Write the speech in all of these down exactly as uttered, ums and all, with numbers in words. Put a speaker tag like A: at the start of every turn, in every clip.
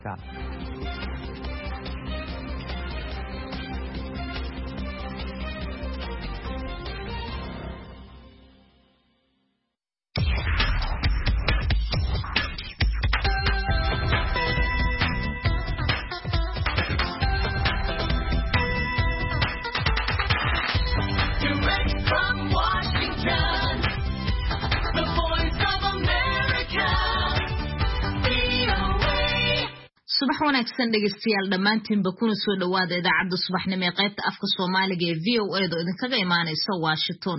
A: subax wanaagsan dhageystayaal dhamaantiinba kuna soo dhawaada idaacadda subaxnimo ee qaybta afka Soomaaliga ee V O A oo idinkaga imaanaysa Washington.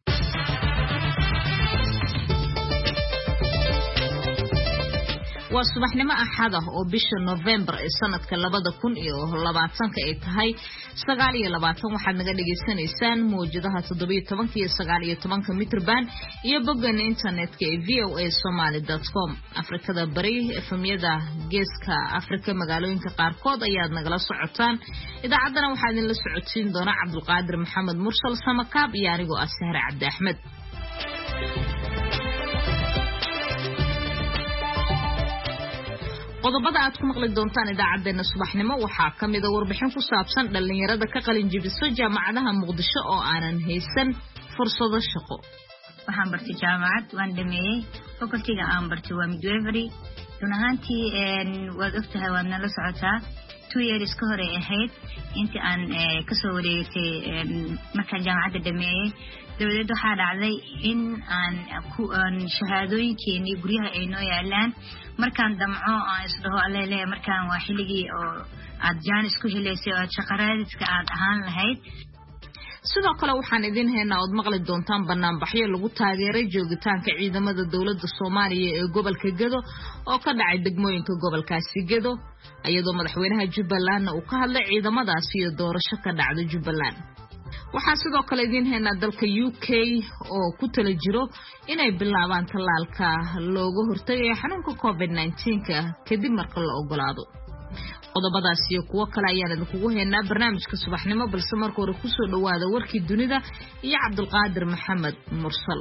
A: waa subaxnimo axad ah oo bisha November ee sanadka labada kun iyo labaatanka ay tahay sagaal iyo labaatan waxaad naga dhageysanaysaan mowjadaha toddoba iyo toban iyo sagaal iyo toban mitir band iyo boggan internetka ee v o a somali dot com. Afrikada bari efemyada geeska Afrika magaalooyinka qaarkood ayaad nagala socotaan. Idaacaddana waxaa idin la socodsiin doona Cabdulqaadir Maxamed Mursal Samakaab iyo anigoo ah Sahra Cabdi Axmed. qodobada aad ku maqli doontaan idaacadeena subaxnimo waxaa kamid ah warbixin ku saabsan dhalinyarada ka qalin jebisay jaamacadaha Muqdisho oo aanan haysan fursado shaqo.
B: waxaan bartay jaamacad waan dhameeyay faculty-ga aan bartay waa midwifery dunahantii een waad ogtahay waad nala socotaa two years ka hor ay ahayd intii aan ka soo wareegtay markaan jaamacadda dhameeyay dawladda waxaa dhacday in aan ku aan shahaadooyinkeeni guryaha ay noo yaalaan markaan damco aan isdhaho alleele markaan waa xilligii oo aad jaanis ku heleysay oo shaqaraadka aad ahaan lahayd.
A: sidoo kale waxaan idin haynaa oo maqli doontaan barnaamijyo lagu taageeray joogitaanka ciidamada dawladda Soomaaliya ee gobolka Gedo oo ka dhacay degmooyinka gobolkaasi Gedo iyadoo madaxweynaha Jubbaland uu ka hadlay ciidamadaasi iyo doorasho ka dhacday Jubbaland. waxaa sidoo kale idin haynaa dalka U K oo ku tala jiro inay bilaabaan tallaalka looga hortagayo xanuunka COVID nineteen ka kadib marka la ogolaado. qodobadaas iyo kuwa kale ayaan idinku haynaa barnaamijka subaxnimo balse marka hore ku soo dhawaada warkii dunida iyo Cabdulqaadir Maxamed Mursal.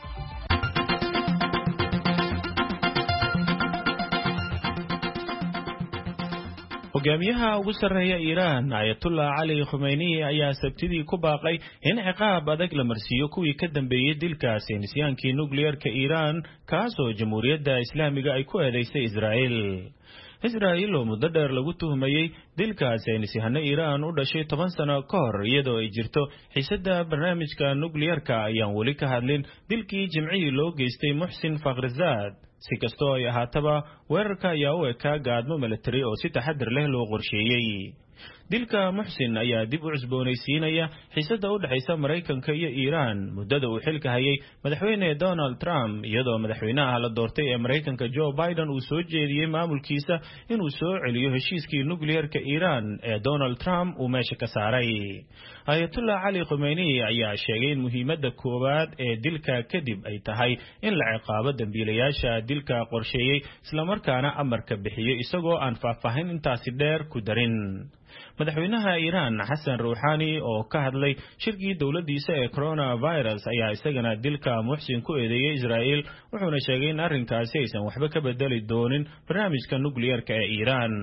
C: hogaamiyaha ugu sarreeya Iran Ayatollah Ali Khamenei ayaa sabtidii ku baaqay in ciqaab adag la marsiiyo kuwii ka dambeeyay dilka saynisyaankii nukleerka Iran kaasoo Jamhuuriyadda Islaamiga ay ku eedeysay Israa'iil. Israa'iil oo muddo dheer lagu tuhmayay dilka saynisyahano Iran u dhashay toban sano ka hor iyadoo ay jirto xiisadda barnaamijka nukleerka ayaan weli ka hadlin dilkii Jimcihii loo geystay Muhsin Fakhrizad. si kastoo ay ahaataba weerarka ayaa u ekaa gaadmo military oo si taxadir leh loo qorsheeyay. dilka Muhsin ayaa dib u cusboonaysiinaya xiisadda u dhaxaysa Mareykanka iyo Iran muddada uu xilka hayay madaxweyne Donald Trump iyadoo madaxweynaha la doortay ee Mareykanka Joe Biden uu soo jeediyay maamulkiisa inuu soo celiyo heshiiskii nukleerka Iran ee Donald Trump uu meesha ka saaray. Ayatollah Ali Khamenei ayaa sheegay in muhiimadda koowaad ee dilka kadib ay tahay in la ciqaabo dambiilayaasha dilka qorsheeyay isla markaana amarka bixiyay isagoo aan faahfaahin intaasi dheer ku darin. madaxweynaha Iran Hassan Rouhani oo ka hadlay shirkii dawladdiisa ee coronavirus ayaa isagana dilka Muhsin ku eedeeyay Israa'iil wuxuuna sheegay in arrinkaasi aysan waxba ka bedeli doonin barnaamijka nukleerka ee Iran.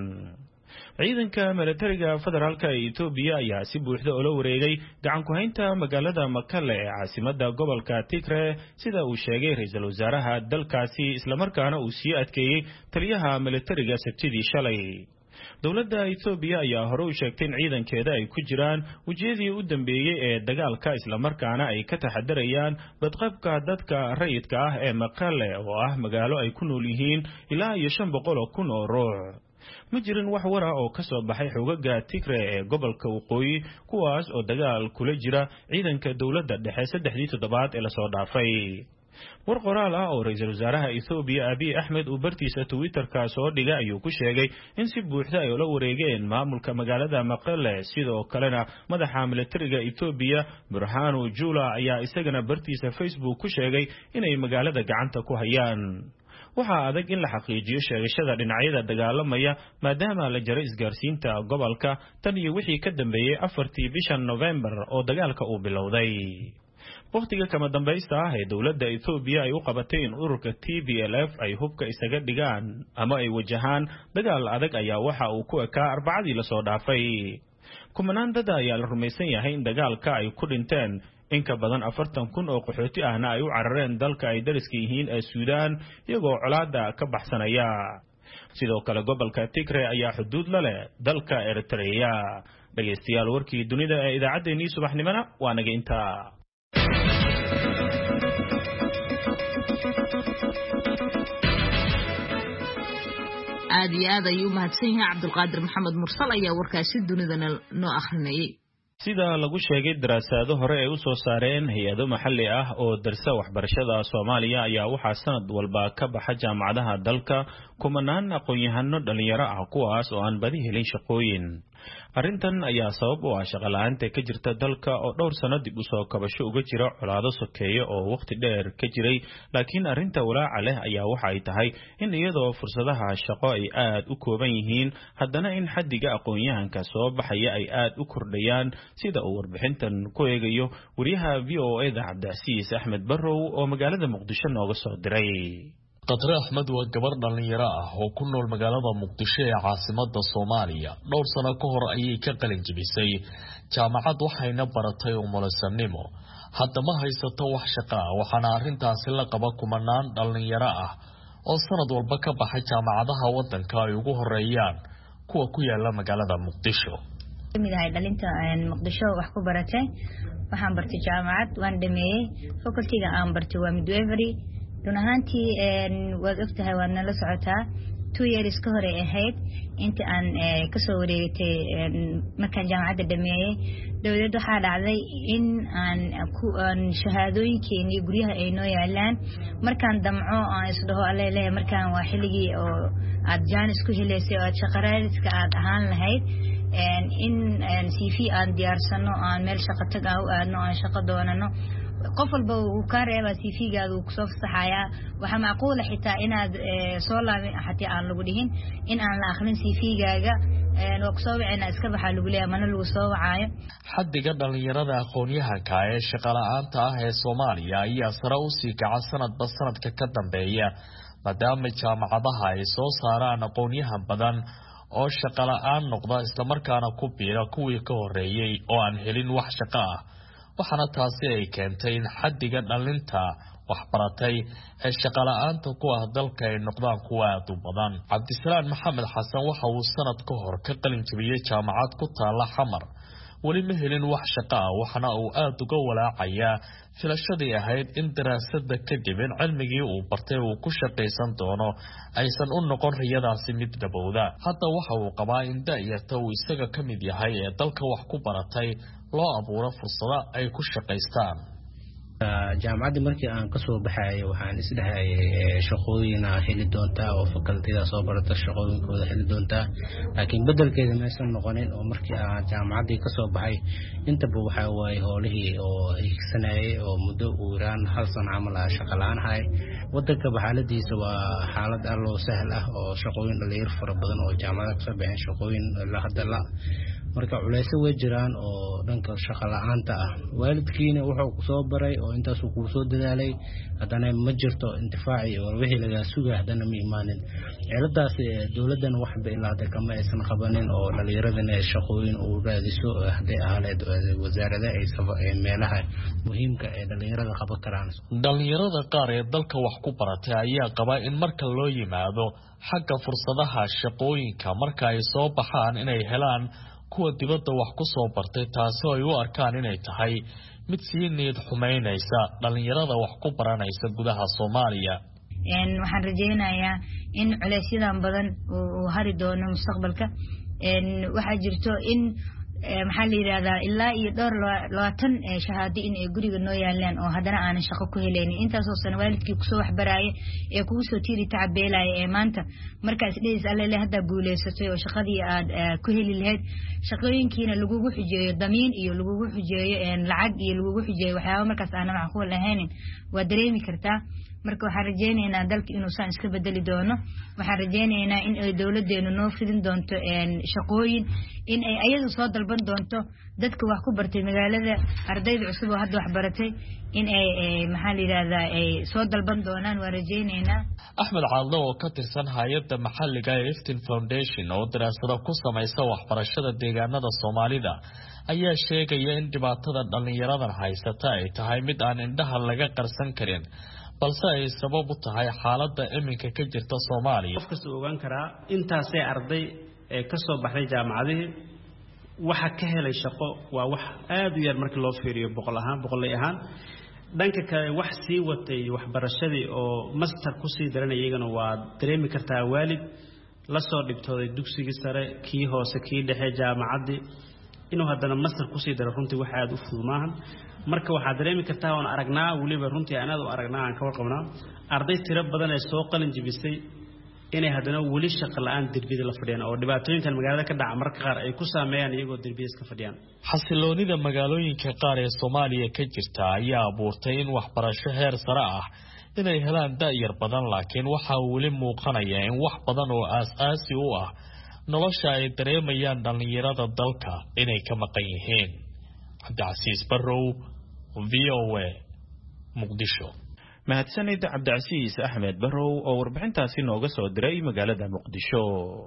C: ciidanka militariga federaalka ee Ethiopia ayaa si buuxda ula wareegay gacan ku haynta magaalada Mekelle ee caasimadda gobolka Tigray sida uu sheegay ra'iisul wasaaraha dalkaasi isla markaana uu sii adkeeyay taliyaha militariga sabtidii shalay. dawladda Ethiopia ayaa hore u sheegtay in ciidankeeda ay ku jiraan wajiyadii u dambeeyay ee dagaalka isla markaana ay ka taxadarayaan badqabka dadka rayidka ah ee Mekelle oo ah magaalo ay ku nool yihiin ilaa iyo shan boqol oo kun oo ruux. ma jirin wax wara oo ka soo baxay xogaga Tigray ee gobolka waqooyi kuwaas oo dagaal kula jira ciidanka dawladda dhexe saddexdii toddobaad ee la soo dhaafay. war qoraal ah oo ra'iisul wasaaraha Ethiopia Abiy Ahmed uu bartiisa Twitter-ka soo dhigay ayuu ku sheegay in si buuxda ay ula wareegeen maamulka magaalada Mekelle sidoo kalena madaxa militariga Ethiopia Burhanu Jula ayaa isagana bartiisa Facebook ku sheegay inay magaalada gacanta ku hayaan. waxaa adag in la xaqiijiyo sheegashada dhinacyada dagaalamaya maadaama la jaray isgaarsiinta gobolka tan iyo wixii ka dambeeyay afartii bisha November oo dagaalka uu bilowday. waqtiga kama dambaysta ah ee dowladda Ethiopia ay u qabatay in ururka T P L F ay hubka isaga dhigaan ama ay wajahaan dagaal adag ayaa waxa uu ku ekaa arbacadii la soo dhaafay. kumanaan dad ayaa la rumaysan yahay in dagaalka ay ku dhinteen in ka badan afartan kun oo qaxooti ahna ay u carareen dalka ay dariska yihiin ee Suudaan iyagoo colaadda ka baxsanaya. sidoo kale gobolka Tigray ayaa xuduud la leh dalka Eritrea. dhageystayaal warkii dunida ee idaacaddeenii subaxnimada waa naga intaa.
A: aad iyo aad ayuu mahadsan yahay Cabdulqaadir Maxamed Mursal ayaa warkaasi dunida noo akhrinayay.
C: sida lagu sheegay daraasado hore ay u soo saareen hay'ado maxalli ah oo darsa waxbarashada Soomaaliya ayaa waxa sanad walba ka baxa jaamacadaha dalka kumanaan aqoon-yahano dhalinyaro ah kuwaas oo aan badi helin shaqooyin. arrintan ayaa sabab u ah shaqo la'aanta ka jirta dalka oo dhowr sano dib u soo kabasho uga jira colaado sokeeye oo waqti dheer ka jiray. laakiin arrinta walaaca leh ayaa waxa ay tahay in iyadoo fursadaha shaqo ay aad u kooban yihiin haddana in xaddiga aqoon-yahanka soo baxaya ay aad u kordhayaan sida uu warbixintan ku eegayo wariyaha V O A da Cabdicasiis Axmed Barrow oo magaalada Muqdisho nooga soo diray.
D: qadre axmed waa gabar dhalinyaro ah oo ku nool magaalada Muqdisho ee caasimadda Soomaaliya. dhowr sano ka hor ayay ka qalin jebisay jaamacad waxayna baratay umulisanimo. hadda ma haysato wax shaqo ah waxaana arrintaasi la qaba kumanaan dhalinyaro ah oo sanad walba ka baxa jaamacadaha waddanka ay ugu horeeyaan kuwa ku yaala magaalada Muqdisho.
B: mid ay dhalinta Muqdisho wax ku baratay waxaan bartay jaamacad waan dhameeyay faculty-ga aan bartay waa midwifery. dunahantii waad ogtahay waad nala socotaa two years ka hor ay ahayd inta aan ka soo wareegtay markaan jaamacadda dhameeyay. dawladda waxaa dhacday in aan ku aan shahaadooyinkeennii guryaha ay noo yaalaan markaan damco aan isdhaho aleele markaan waa xilligii oo aad jaanis ku helaysay oo aad shaqaraadka aad ahaan lahayd in C V aan diyaarsano aan meel shaqo tag ah u aadno aan shaqo doonano. qof walba uu ka reebaa C V-gaada uu kusoo fasaxayaa. waxaa macquul xitaa inaad soo laabin xataa aan lagu dhihin in aan la akhrin C V-gaaga oo kusoo wicina iska baxaa lagu leeyahay mana lagu soo wacaayo.
D: xaddiga dhalinyarada aqoon-yahanka ee shaqo la'aanta ah ee Soomaaliya ayaa sare u sii kaca sanadba sanadka ka dambeeya maadaama jaamacadaha ay soo saaraan aqoon-yahan badan oo shaqo la'aan noqda islamarkaana ku biira kuwii ka horeeyay oo aan helin wax shaqo ah. waxaana taasi ay keentay in xaddiga dhalinta waxbaratay ee shaqo la'aanta ku ah dalka ay noqdaan kuwa aad u badan. Cabdisalaam Maxamed Xasan waxa uu sanad ka hor ka qalin jebiyay jaamacad ku taala Xamar. weli ma helin wax shaqo ah waxaana uu aad uga walaacayaa filashadii ahayd in daraasadda kadib in cilmigii uu bartay uu ku shaqaysan doono aysan u noqon riyadaasi mid dhabowda. hadda waxa uu qabaa in da'yarta uu isaga ka mid yahay ee dalka wax ku baratay loo abuuro fursado ay ku shaqaystaan.
E: jaamacadda markii aan ka soo baxay waxaan isdhahay shaqooyin heli doonta oo faculty-da soo barata shaqooyinkooda heli doonta laakiin bedelkeeda ma aysan noqonin oo markii aan jaamacadii ka soo baxay intaba waxa way howlihii oo higsanayay oo muddo u yaraan hal sano camal ah shaqo la'aan ahay. wadanka xaaladiisa waa xaalad aad loo sahal ah oo shaqooyin dhalinyaro fara badan oo jaamacada ka soo baxeen shaqooyin la hadda la marka culeys way jiraan oo dhanka shaqo la'aanta ah. waalidkiina wuxuu ku soo baray oo intaas uu ku soo dadaalay haddana ma jirto intifaaci oo wixii laga sugay haddana ma imaanin. ciladaas dawladdan wax ba ilaa hadda kama aysan qabanin oo dhalinyaradana shaqooyin uu raadiso haday ahaleed wasaaradda ay meelaha muhiimka ee dhalinyarada qaban karaan.
D: dhalinyarada qaar ee dalka wax ku baratay ayaa qaba in marka loo yimaado xagga fursadaha shaqooyinka marka ay soo baxaan inay helaan kuwa dibadda wax ku soo bartay taasi oo ay u arkaan inay tahay mid sii niyad xumeynaysa dhalinyarada wax ku baranaysa gudaha Soomaaliya.
B: een waxaan rajeynayaa in culeysyadan badan uu hari doono mustaqbalka. een waxa jirto in maxaa la yiraahdaa ilaa iyo dhowr labaatan shahaado in ay guriga noo yaalaan oo haddana aan shaqo ku helaynin intaas oo san waalidkii ku soo waxbaraayay ee kugu soo tiiri tacabeelay ee maanta markaas dhees alle hadda guuleysatay oo shaqadii aad ku heli lahayd shaqooyinkiina lagugu xijeeyo damiin iyo lagugu xijeeyo een lacag iyo lagugu xijeeyo waxyaabo markaas aan macquul ahayn waa dareemi kartaa. marka waxaan rajeynaynaa dalka inuu saan iska bedeli doono waxaan rajeynaynaa in ay dawladeenu noo fidin doonto shaqooyin in ay ayadu soo dalban doonto dadka wax ku bartay magaalada ardayda cusub oo hadda wax baratay in ay maxaa la yiraahdaa ay soo dalban doonaan waan rajeynaynaa.
D: Axmed Caaldo oo ka tirsan hay'adda maxalliga ee Iftin Foundation oo daraasado ku samaysa waxbarashada deegaanada Soomaalida ayaa sheegaya in dhibaatada dhalinyaradan haysata ay tahay mid aan indhaha laga qarsan karin balse ay sabab u tahay xaaladda iminka ka jirta Soomaaliya.
F: Qof kasta ogaan karaa intaas ee arday ee ka soo baxay jaamacadaha waxa ka helay shaqo waa wax aad u yar marka loo fiiriyo boqol ahaan boqolay ahaan dhanka kale wax sii watay waxbarashadii oo master ku sii daranay iyagana waa dareemi kartaa waalid la soo dhibtooday dugsiga sare kii hoose kii dhexe jaamacadii inuu haddana master ku sii daro runtii wax aad u fudud maahan marka waxa dareemi kartaa oo aragnaa waliba runtii aanad u aragnaa aan ka warqabnaa arday tiro badan ee soo qalin jibisay inay haddana wali shaqo la'aan dirbida la fadhiyaan oo dhibaatooyinkan magaalada ka dhaca marka qaar ay ku saameeyaan iyagoo dirbida iska fadhiyaan.
D: Xasiloonida magaalooyinka qaar ee Soomaaliya ka jirta ayaa abuurtay in waxbarasho heer sare ah inay helaan da'yar badan laakiin waxa wali muuqanaya in wax badan oo aasaasi u ah nolosha ay dareemayaan dhalinyarada dalka inay ka maqan yihiin. Cabdicasiis Barrow, V O A, Muqdisho.
C: mahadsanid Cabdicasiis Axmed Barrow oo warbixintaasi nooga soo diray magaalada Muqdisho.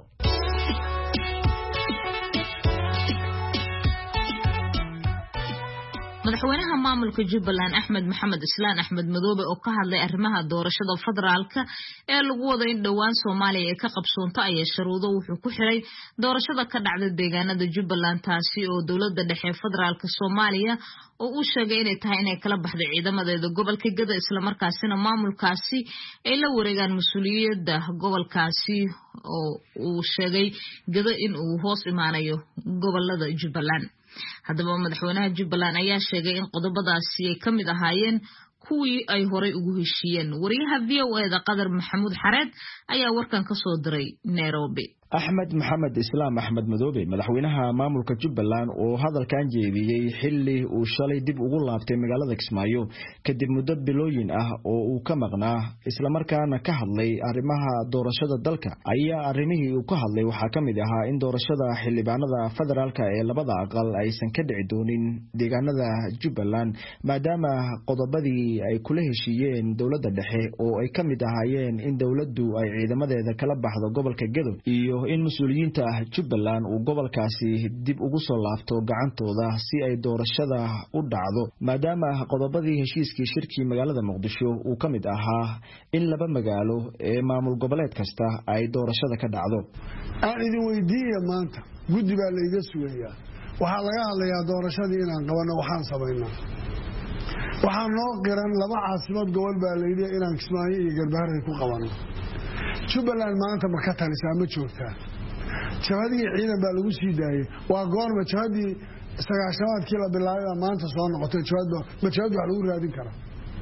A: madaxweynaha maamulka Jubbaland Axmed Maxamed Islaan Axmed Madoobe oo ka hadlay arrimaha doorashada federaalka ee lagu wado in dhawaan Soomaaliya ay ka qabsoonto ayaa sharuudo wuxuu ku xiray doorashada ka dhacda deegaanada Jubbaland taasi oo dawladda dhexe federaalka Soomaaliya oo uu sheegay inay tahay inay kala baxday ciidamadeeda gobolka Gado isla markaasina maamulkaasi ay la wareegaan mas'uuliyadda gobolkaasi oo uu sheegay Gado in uu hoos imaanayo gobolada Jubbaland. haddaba madaxweynaha Jubbaland ayaa sheegay in qodobadaasi ay kamid ahaayeen kuwii ay horay ugu heshiiyeen. wariyaha V O A da Qadar Maxamuud Xareed ayaa warkan ka soo diray Nairobi.
G: Axmed Maxamed Islaan Axmed Madoobe madaxweynaha maamulka Jubbaland oo hadalkan jeediyay xilli uu shalay dib ugu laabtay magaalada Kismaayo kadib muddo bilooyin ah oo uu ka maqnaa isla markaana ka hadlay arrimaha doorashada dalka ayaa arrimihii uu ka hadlay waxa kamid ahaa in doorashada xildhibaanada federaalka ee labada aqal aysan ka dhici doonin deegaanada Jubbaland maadaama qodobadii ay kula heshiiyeen dawladda dhexe oo ay kamid ahaayeen in dawladdu ay ciidamadeeda kala baxdo gobolka Gado iyo in mas'uuliyiinta Jubbaland uu gobolkaasi dib ugu soo laabto gacantooda si ay doorashada u dhacdo maadaama qodobadii heshiiskii shirkii magaalada Muqdisho uu kamid ahaa in laba magaalo ee maamul goboleed kasta ay doorashada ka dhacdo.
H: aan idin weydiiyay maanta guddi baa la iga sugayaa waxa laga hadlayaa doorashadii inaan qabano waxaan sameynaa waxaan noo qiran laba caasimad gobol baa la yidhi inaan Kismaayo iyo Galbeed ku qabano. Jubbaland maanta ma ka talisaa ma joogtaa jabadii ciidan baa lagu sii daayay waa goorma jabadii sagaashamaadkii la bilaabay maanta soo noqotay jabadba ma jabad wax lagu raadin karaa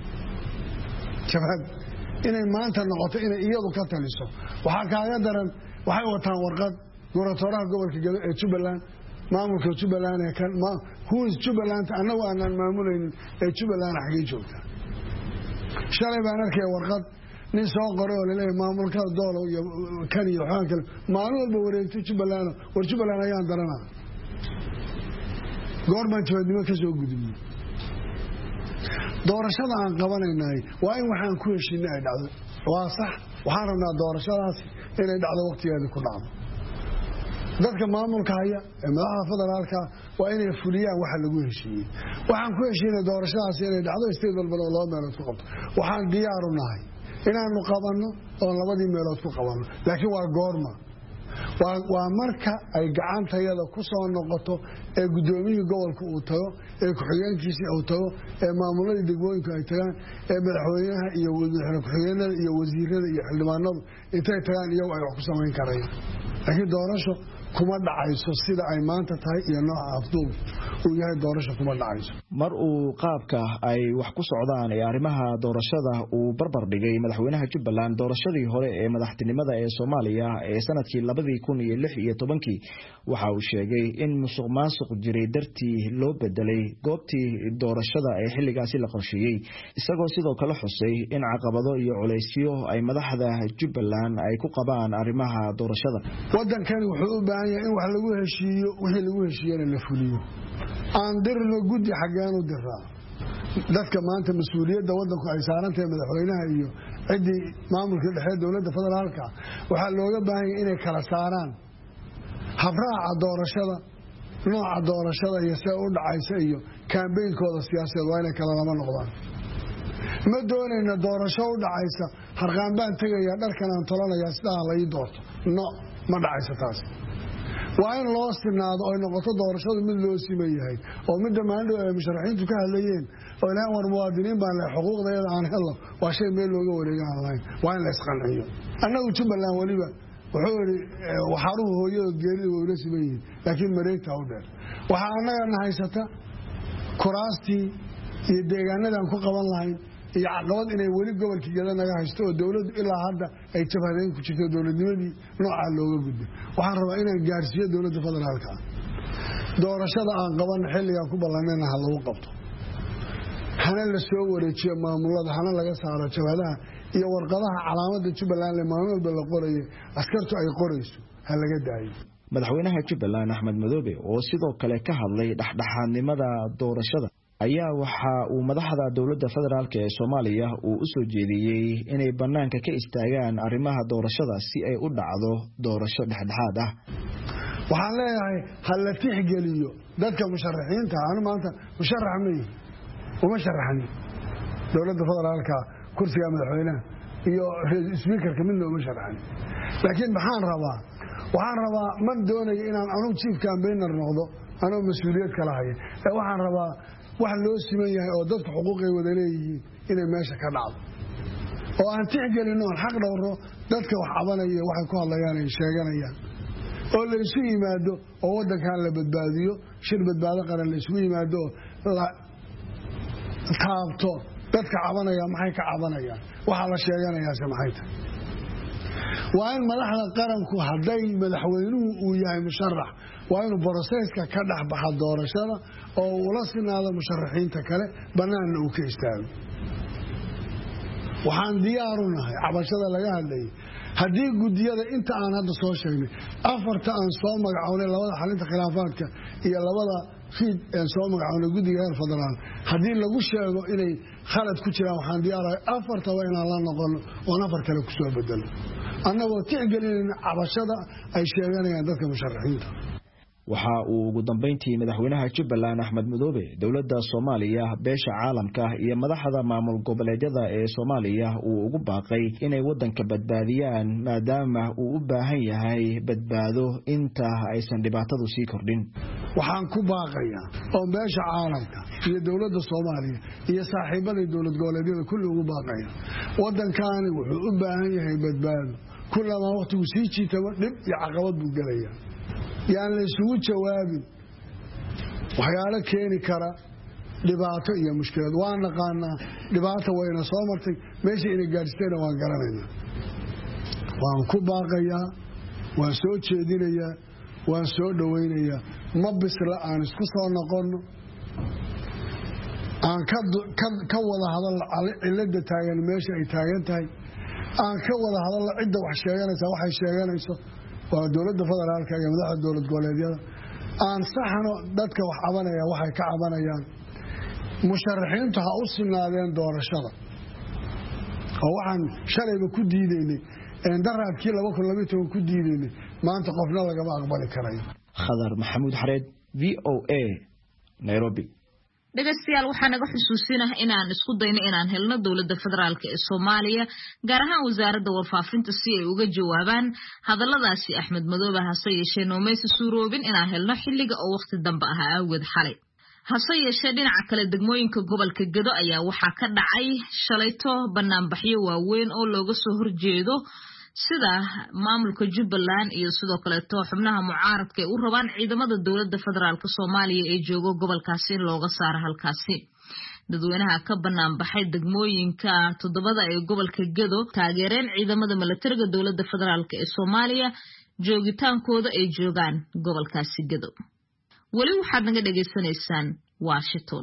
H: jabad inay maanta noqoto inay iyadu ka taliso waxaa kaaga daran waxay wataan warqad gobernatoraha gobolka Gado ee Jubbaland maamulka Jubbaland ee kan ma who is Jubbaland annagu aanan maamulaynin ee Jubbaland xagee joogtaa shalay baan arkay warqad nin soo qoray oo leeyahay maamulka doolo iyo kan iyo waxaan kale maalin walba wareegtay Jubbaland war Jubbaland ayaan daranaa goormaan jabadnimo ka soo gudubnay doorashada aan qabanaynay waa in waxaan ku heshiinay ay dhacdo waa sax waxaan rabnaa doorashadaas inay dhacdo waqtigeeda ku dhacdo dadka maamulka haya ee madaxda federaalka waa inay fuliyaan waxa lagu heshiiyay waxaan ku heshiinay doorashadaas inay dhacdo state walba loo meelood ku qabto waxaan diyaar u nahay inaanu qabanno oo labadii meelood ku qabanno laakiin waa goorma waa waa marka ay gacantayada ku soo noqoto ee gudoomiyada gobolka uu tago ee ku-xigeenkiisa uu tago ee maamulada degmooyinka ay tagaan ee madaxweynaha iyo madaxweyne ku-xigeenada iyo wasiirada iyo xildhibaanadu intay tagaan iyagu ay wax ku samayn karayaan laakiin doorasho kuma dhacayso sida ay maanta tahay iyo nooca afduub uu yahay doorasho kuma dhacayso
G: mar uu qaabka ay wax ku socdaan ee arrimaha doorashada uu barbar dhigay madaxweynaha Jubbaland doorashadii hore ee madaxtinimada ee Soomaaliya ee sanadkii labada kun iyo lix iyo tobankii waxa uu sheegay in musuqmaasuq jiray dartii loo bedelay goobtii doorashada ee xilligaasi la qorsheeyay isagoo sidoo kale xusay in caqabado iyo culeysyo ay madaxda Jubbaland ay ku qabaan arrimaha doorashada
H: wadankan wuxuu u baahan yahay in wax lagu heshiiyo wixii lagu heshiiyana la fuliyo aan dirno guddi xagaan u diraa dadka maanta mas'uuliyadda wadanku ay saaran tahay madaxweynaha iyo cidii maamulka dhexe dawladda federaalka waxa looga baahan yahay inay kala saaraan habraaca doorashada nooca doorashada iyo sida u dhacaysa iyo campaign-kooda siyaasadeed waa inay kala lama noqdaan ma doonayna doorasho u dhacaysa harqaan baan tagayaa dharkan aan tolanayaa sidaa la ii doorto no ma dhacaysa taas waa in loo sinaado oo noqoto doorashadu mid loo siman yahay oo midda maandhow ay musharaxiintu ka hadlayeen oo ilaahan war muwaadiniin baan leh xuquuqdeeda aan helo waa shay meel looga wareega aan lahayn waa in la isqanciyo annagu Jubbaland waliba wuxuu yidhi waxaruhu hooyada geerida way ula siman yihiin laakiin mareegta u dheer waxaa annagana haysata kuraastii iyo deegaanadan ku qaban lahayn iyo caqabad inay weli gobolkii gada naga haysto oo dawladdu ilaa hadda ay jabhadeen ku jirto dawladnimadii nooca looga gudbay waxaan rabaa inaan gaarsiiyo dawladda federaalka doorashada aan qaban xilliga ku ballanayna ha lagu qabto hana la soo wareejiyo maamulada hana laga saaro jabhadaha iyo warqadaha calaamada Jubbaland ee maamulba la qorayo askartu ay qorayso ha laga daayo
G: madaxweynaha Jubbaland Axmed Madoobe oo sidoo kale ka hadlay dhaxdhaxaadnimada doorashada ayaa waxa uu madaxda dawladda federaalka ee Soomaaliya uu u soo jeediyay inay banaanka ka istaagaan arrimaha doorashada si ay u dhacdo doorasho dhexdhexaad ah
H: waxaan leeyahay hal la tixgeliyo dadka musharaxiinta aan maanta musharax ma yihiin uma sharaxani dawladda federaalka kursiga madaxweynaha iyo speakerka midna uma sharaxani laakiin maxaan rabaa waxaan rabaa man doonayo inaan anu chief campaigner noqdo anoo mas'uuliyad kala hayo ee waxaan rabaa wax loo siman yahay oo dadku xuquuqay wada leeyihiin inay meesha ka dhacdo oo aan tixgelino aan xaq dhowro dadka wax cabanaya waxay ku hadlayaan ay sheeganayaan oo la isu yimaado oo wadankan la badbaadiyo shir badbaado qaran la isu yimaado la taabto dadka cabanaya maxay ka cabanayaan waxa la sheeganayaa maxay tahay waa in madaxda qaranku haday madaxweynuhu uu yahay musharax waa inuu processka ka dhaxbaxa doorashada oo uu la sinaado musharaxiinta kale banaanna uu ka istaago waxaan diyaar u nahay cabashada laga hadlayay haddii gudiyada inta aan hadda soo sheegnay afarta aan soo magacoonay labada xalinta khilaafaadka iyo labada fiid aan soo magacoonay guddiga heer federaal haddii lagu sheego inay khalad ku jiraan waxaan diyaarahay afarta waa inaan la noqono oon afar kale ku soo bedelo annagoo tixgelinayna cabashada ay sheeganayaan dadka musharaxiinta
G: waxa uu ugu dambeyntii madaxweynaha Jubbaland Axmed Madoobe dawladda Soomaaliya beesha caalamka iyo madaxda maamul goboleedyada ee Soomaaliya uu ugu baaqay inay wadanka badbaadiyaan maadaama uu u baahan yahay badbaado inta aysan dhibaatadu sii kordhin
H: waxaan ku baaqayaa oo beesha caalamka iyo dawladda Soomaaliya iyo saaxiibada dawlad goboleedyada kulli ugu baaqaya wadankaani wuxuu u baahan yahay badbaado kullama waqtigu sii jiitaba dhib iyo caqabad buu galayaa yaan la isugu jawaabin waxyaalo keeni kara dhibaato iyo mushkilad waan naqaanaa dhibaato wayna soo martay meesha inay gaadhistayna waan garanaynaa waan ku baaqayaa waan soo jeedinayaa waan soo dhowaynayaa ma bisla aan isku soo noqonno aan ka wada hadalno cilada taagan meesha ay taagan tahay aan ka wada hadalno cidda wax sheeganaysa waxay sheeganayso waa dawladda federaalka iyo madaxda dawlad goboleedyada aan saxno dadka wax cabanaya waxay ka cabanayaan musharaxiintu ha u sinaadeen doorashada oo waxaan shalayba ku diidaynay daraadkii laba kun labayo toban ku diidaynay maanta qofna lagama aqbali karayo
G: Khadar Maxamuud Xareed V O A Nairobi
A: dhageystayaal waxaan naga xusuusinahay inaan isku dayno inaan helno dawladda federaalka ee Soomaaliya gaar ahaan wasaaradda warfaafinta si ay uga jawaabaan hadalladaasi Axmed Madoobe hase yeeshee noomaysa suuroobin inaan helno xilliga oo waqti dambe ah awgeed xalay hase yeeshee dhinaca kale degmooyinka gobolka Gedo ayaa waxaa ka dhacay shalayto banaanbaxyo waaweyn oo looga soo horjeedo sida maamulka Jubbaland iyo sidoo kale xubnaha mucaaradka ay u rabaan ciidamada dawladda federaalka Soomaaliya ee jooga gobolkaasi looga saaro halkaasi. dadweynaha ka banaan baxay degmooyinka toddobada ee gobolka Gedo taageereen ciidamada militariga dawladda federaalka ee Soomaaliya joogitaankooda ay joogaan gobolkaasi Gedo. wali waxaad naga dhageysanaysaan Washington.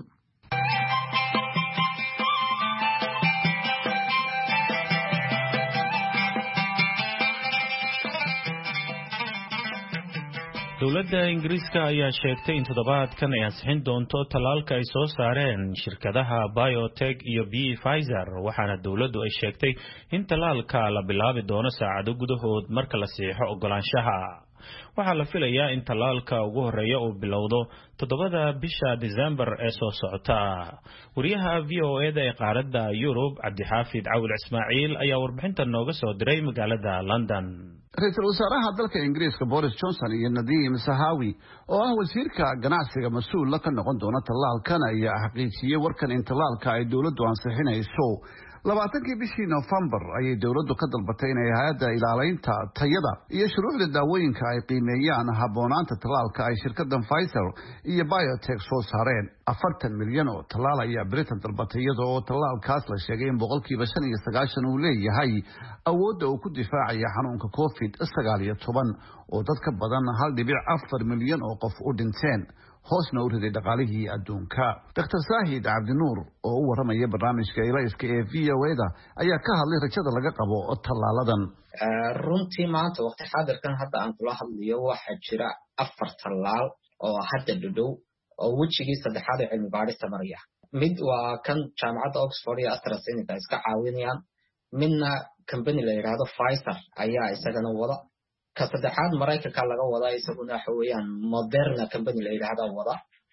C: dowladda Ingiriiska ayaa sheegtay in toddobaadkan ay ansixin doonto talaalka ay soo saareen shirkadaha BioNTech iyo Pfizer waxaana dowladdu ay sheegtay in talaalka la bilaabi doono saacado gudahood marka la saxiixo ogolaanshaha. waxaa la filayaa in talaalka ugu horeeya uu bilowdo toddobada bisha December ee soo socota. wariyaha V O A da ee qaaradda Yurub Cabdixaafid Cawil Ismaaciil ayaa warbixinta nooga soo diray magaalada London.
I: Ra'iisul Wasaaraha dalka Ingiriiska Boris Johnson iyo Nadeem Sahawi oo ah wasiirka ganacsiga mas'uul ka noqon doona talaalkan ayaa xaqiijiyay warkan in talaalka ay dawladdu ansixinayso labaatankii bishii November ayay dawladdu ka dalbatay in hay'adda ilaalinta tayada iyo shuruucda daawooyinka ay qiimeeyaan habboonaanta talaalka ay shirkaddan Pfizer iyo BioNTech soo saareen. afartan milyan oo talaal ayaa Britain dalbatay iyadoo talaalkaas la sheegay in boqolkiiba shan iyo sagaashan uu leeyahay awoodda uu ku difaacaya xanuunka covid sagaal iyo toban oo dad ka badan hal dhibic afar milyan oo qof u dhinteen hoosna u riday dhaqaalihii adduunka. Doctor Saahid Cabdinuur oo u waramaya barnaamijka ilayska ee V O A da ayaa ka hadlay rajada laga qabo talaaladan.
J: runtii maanta waqti xaadirkan hadda aan kula hadlayo waxaa jira afar talaal oo hadda dhudhow oo wejigii saddexaad ee cilmi baadhista maraya. mid waa kan jaamacadda Oxford iyo AstraZeneca iska caawinayaan, midna company la yiraahdo Pfizer ayaa isagana wada, ka saddexaad Mareykanka laga wada isaguna waxa weeyaan Moderna company la yiraahdo wada,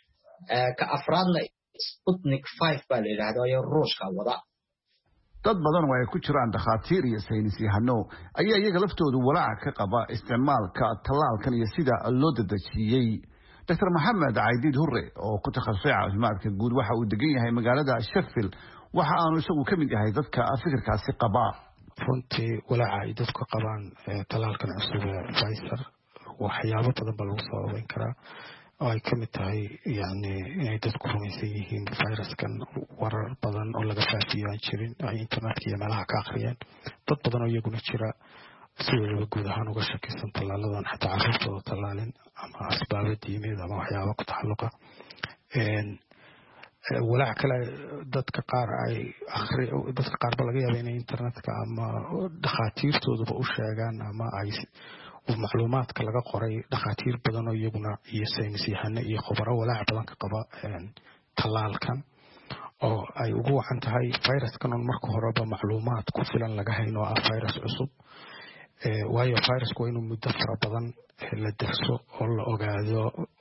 J: ka afraadna Sputnik five baa la yiraahdo ayaa Ruushka wada.
I: dad badan oo ay ku jiraan dhakhaatiir iyo saynisyahano ayaa iyaga laftoodu walaac ka qaba isticmaalka talaalkan iyo sida loo dadajiyay. Doctor Mohamed Aidid Hurre oo ku takhasusay caafimaadka guud waxa uu degan yahay magaalada Sheffield waxa aanu isagu ka mid yahay dadka fikirkaasi qaba.
K: runtii walaaca ay dadku qabaan talaalkan cusub ee Pfizer waxyaabo badan baa lagu sababeyn karaa oo ay ka mid tahay yani inay dadku rumaysan yihiin viruskan warar badan oo laga faafiyo aan jirin ay internetka iyo meelaha ka akhriyeen. dad badan oo iyaguna jira sidoo guud ahaan uga shakisan talaaladan xataa carruurtooda talaalin ama asbaabo diimeed ama waxyaabo ku taxalluqa. walaac kale dadka qaar ay akhri dadka qaar ba laga yaabaa inay internetka ama dhakhaatiirtooduba u sheegaan ama ay macluumaadka laga qoray dhakhaatiir badan oo iyaguna iyo saynisyahano iyo khubaro walaac badan ka qaba talaalkan oo ay ugu wacan tahay viruskan on marka horeba macluumaad ku filan laga hayn oo ah virus cusub. waayo virusku waa inuu muddo fara badan la derso oo la ogaado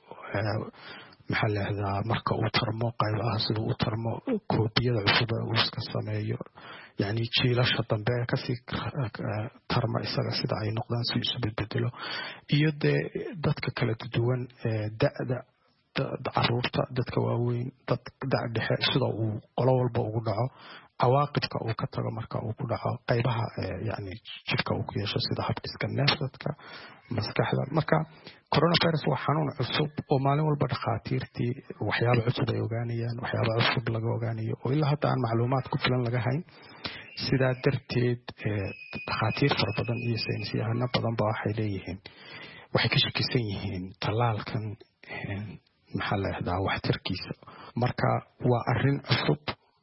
K: maxaa la yidhahdaa marka uu tarmo qaybaha sida uu tarmo koobiyada cusub uu iska sameeyo yani jiilasha dambe kasii tarma isaga sida ay noqdaan si isu bedelo iyo dee dadka kala duwan da'da carruurta dadka waaweyn dad da' dhexe sida uu qolo walba ugu dhaco cawaaqibka uu ka tago marka uu ku dhaco qaybaha yani jidhka uu ku yeesho sida habdhiska neefsadka maskaxda. marka coronavirus waa xanuun cusub oo maalin walba dhakhaatiirtii waxyaabo cusub ay ogaanayaan waxyaabo cusub laga ogaanayo oo ilaa hadda aan macluumaad ku filan laga hayn. sidaa darteed dhakhaatiir fara badan iyo saynisyahano badan ba waxay leeyihiin waxay ka shakisan yihiin talaalkan maxaa la yidhahdaa waxtarkiisa. marka waa arrin cusub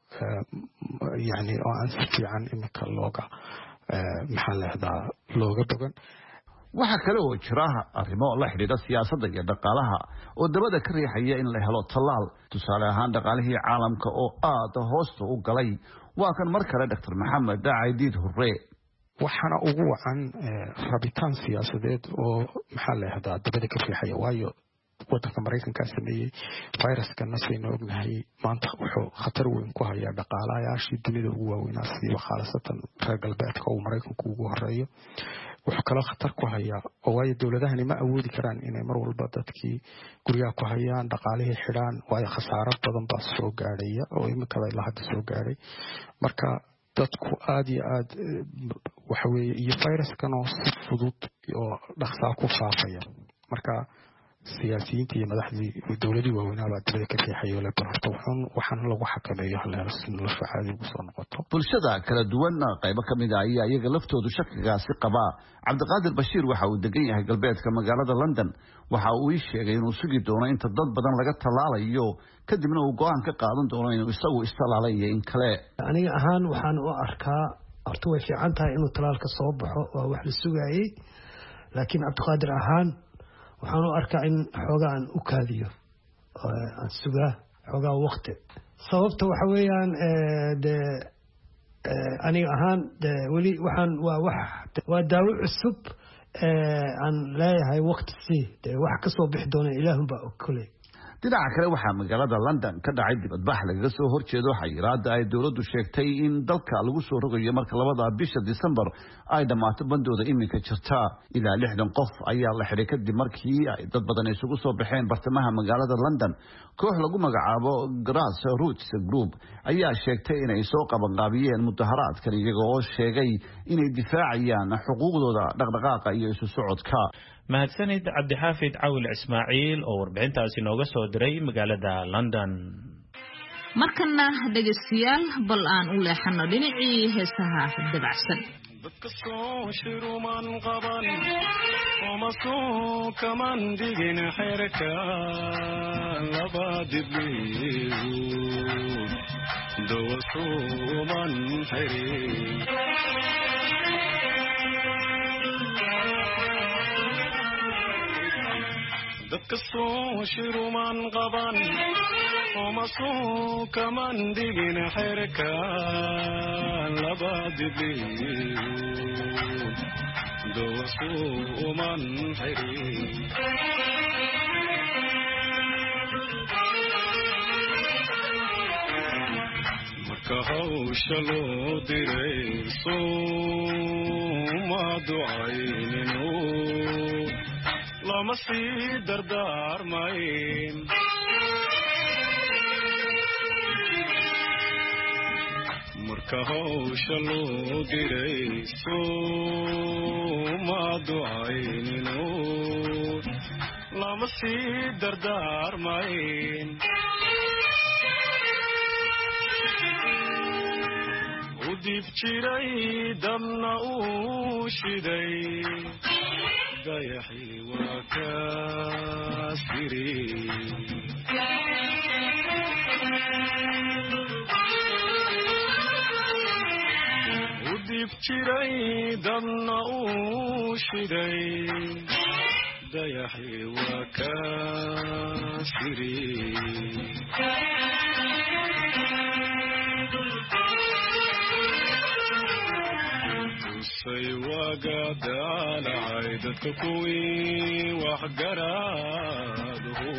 K: yani oo aan si fiican iminka looga maxaa la yidhahdaa looga bogan.
I: waxa kale oo jira arrimo la xiriira siyaasadda iyo dhaqaalaha oo dabada ka riixaya in la helo talaal. tusaale ahaan dhaqaalihii caalamka oo aad hoosta u galay. waa kan mar kale Doctor Mohamed Aidid Hurre.
K: waxaana ugu wacan rabitaan siyaasadeed oo maxaa la yidhahdaa dabada ka riixaya. waayo waddanka Mareykanka sameeyay viruskan saynu ognahay maanta wuxuu khatar weyn ku hayaa dhaqaalayaashii dunida ugu waaweynaa sida khaasatan reer galbeedka oo Mareykanku ugu horeeyo. wuxuu kaloo khatar ku hayaa oo waayo dowladahani ma awoodi karaan inay mar walba dadkii guryaha ku hayaan dhaqaalihii xidhaan waayo khasaaro badan baa soo gaadhaya oo iminkaba ilaa hadda soo gaadhay. marka dadku aad iyo aad waxa weeye iyo fayraskan oo si fudud oo dhaqsaa ku faafaya marka siyaasiyiinta iyo madaxdii dowladii waaweynaa baa dibada ka riixayo le barto waxaan waxaan lagu xakameeyo haleelsin nolosha caadi ugu soo noqoto
I: bulshada kala duwan qaybo ka mid ah ayaa iyaga laftoodu shakigaasi qabaa cabdiqaadir bashiir waxa uu degan yahay galbeedka magaalada London waxa uu ii sheegay inuu sugi doono inta dad badan laga talaalayo kadibna uu go'aan ka qaadan doono inuu isagu istalaalayo in kale
L: aniga ahaan waxaan u arkaa horta way fiican tahay inuu talaalka soo baxo waa wax la sugayay laakiin cabdiqaadir ahaan waxaan u arkaa in xoogaa aan u kaadiyo aan sugaa xoogaa waqti sababta waxa weeyaan de aniga ahaan de weli waxaan waa wax waa daawo cusub aan leeyahay waqti si de wax ka soo bixi doona ilaahunbaa og kule
I: dhinaca kale waxaa magaalada London ka dhacay dibadbax laga soo horjeedo xayiraada ay dawladdu sheegtay in dalka lagu soo rogayo marka labada bisha December ay dhamaato bandooda iminka jirta ilaa lixdan qof ayaa la xiray kadib markii ay dad badan isugu soo baxeen bartamaha magaalada London koox lagu magacaabo Grassroots Group ayaa sheegtay inay soo qaban qaabiyeen mudaharaadkan iyaga oo sheegay inay difaacayaan xuquuqdooda dhaqdhaqaaqa iyo isu socodka
C: mahadsanid cabdixaafid cawil ismaaciil oo warbixintaasi nooga soo diray magaalada London
A: markana dhageystayaal bal aan u leexano dhinacii heesaha dabacsan
M: dadka soo shiruman qaban oo soo kaman digin xirka laba dibliyu dawso man xiri dadka soo shiruman qaban oo soo kaman digin xirka laba dibliyu dawso man xiri marka hawsha loo diray sooma ducaynino lama sii dardaarmayn marka hawsha loo diray sooma ducaynino lama sii dardaarmayn u dib jiray dabna uu shiday dayaxi waa kaasiri u dib jiray dabna uu shiday dayaxi waa kaasiri say wagadaalacay dadka kuwii waxgaraadhu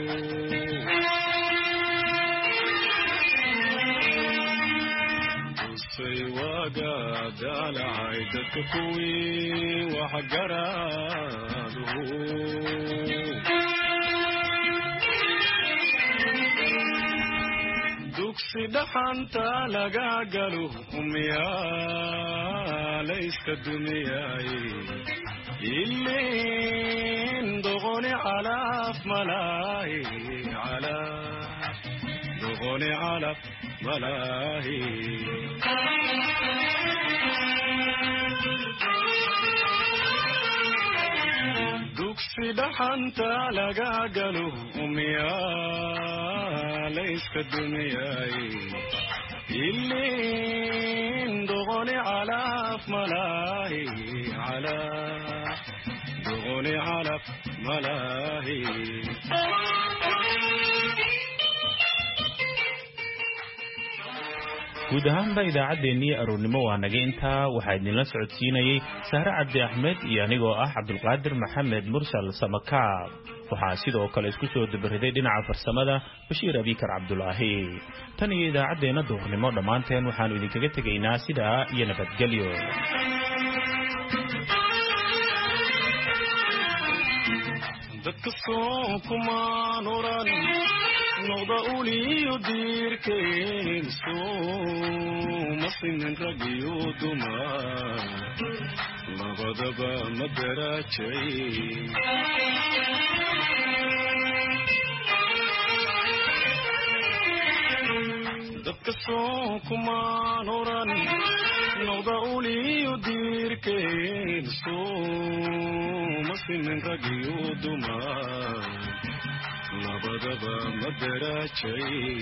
M: say wagadaalacay dadka kuwii waxgaraadhu dugsi dhaxanta laga galo umyaa layska dumiyay ilin doqoni calaf malaahi calaf doqoni calaf malaahi dugsi dhaxanta laga galo umyaa layska dumiyay ilin doqoni calaf malaahi calaf doqoni calaf malaahi
C: guud ahaanba idaacaddeenii aroornimo waa naga intaa waxaa idinla socodsiinayay sahre cabdi axmed iyo anigoo ah cabdulqaadir maxamed mursal samakaab waxaa sidoo kale isku soo dabariday dhinaca farsamada bashiir abikar cabdulaahi tan iyo idaacaddeenna duhurnimo dhammaanteen waxaannu idinkaga tegaynaa sidaa iyo nabadgelyo
M: dadka soo kumaan oran noqda uliyo diirkeen sooma simin rag iyo dumar labadaba ma daraajay dadka soo kumaan oran noqda uliyo diirkeen sooma simin rag iyo dumar labadaba ma daraajay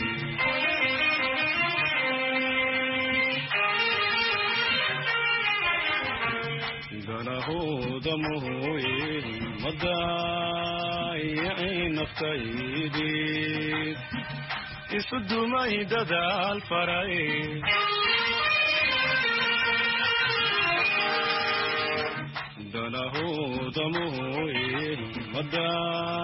M: danahooda mooye ma daayicin naftaydeed isu dumay dadaal faray danahooda mooye ma